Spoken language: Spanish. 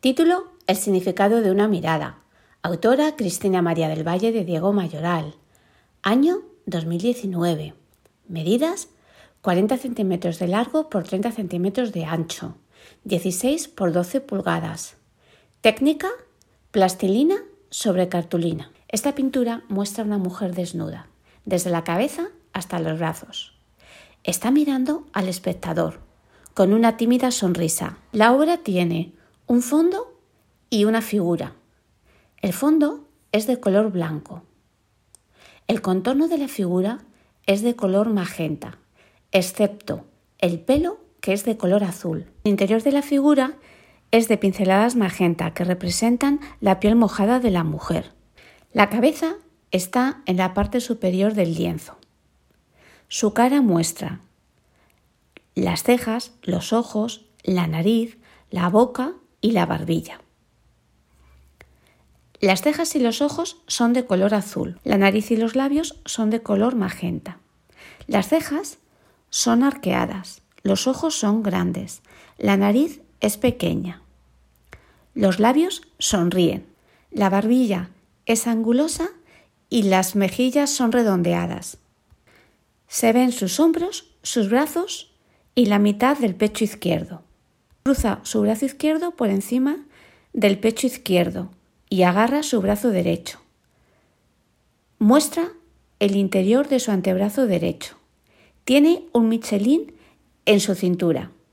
Título: El significado de una mirada. Autora: Cristina María del Valle de Diego Mayoral. Año: 2019. Medidas: 40 centímetros de largo por 30 centímetros de ancho, 16 por 12 pulgadas. Técnica: plastilina sobre cartulina. Esta pintura muestra a una mujer desnuda, desde la cabeza hasta los brazos. Está mirando al espectador, con una tímida sonrisa. La obra tiene un fondo y una figura. El fondo es de color blanco. El contorno de la figura es de color magenta, excepto el pelo, que es de color azul. El interior de la figura es de pinceladas magenta que representan la piel mojada de la mujer. La cabeza está en la parte superior del lienzo. Su cara muestra las cejas, los ojos, la nariz, la boca y la barbilla. Las cejas y los ojos son de color azul. La nariz y los labios son de color magenta. Las cejas son arqueadas. Los ojos son grandes. La nariz es pequeña. Los labios sonríen. La barbilla es angulosa y las mejillas son redondeadas. Se ven sus hombros, sus brazos y la mitad del pecho izquierdo. Cruza su brazo izquierdo por encima del pecho izquierdo y agarra su brazo derecho. Muestra el interior de su antebrazo derecho. Tiene un Michelin en su cintura.